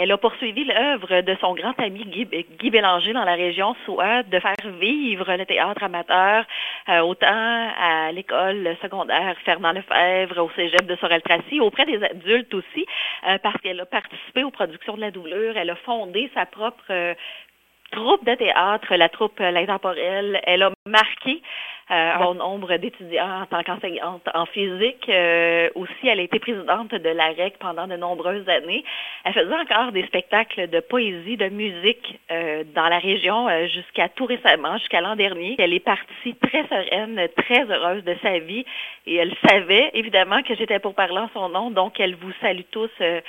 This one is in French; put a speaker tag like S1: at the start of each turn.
S1: elle a poursuivi l'œuvre de son grand ami Guy Bélanger dans la région, soit de faire vivre le théâtre amateur, autant à l'école secondaire Fernand Lefebvre, au cégep de Sorel-Tracy, auprès des adultes aussi, parce qu'elle a participé aux productions de la doublure, elle a fondé sa propre troupe de théâtre, la troupe L'Intemporelle. Elle a marqué un bon nombre d'étudiants en tant qu'enseignante en physique. Aussi, elle a été présidente de l'AREC pendant de nombreuses années. Elle faisait encore des spectacles de poésie, de musique dans la région jusqu'à tout récemment, jusqu'à l'an dernier. Elle est partie très sereine, très heureuse de sa vie et elle savait évidemment que j'étais pour parler en son nom, donc elle vous salue tous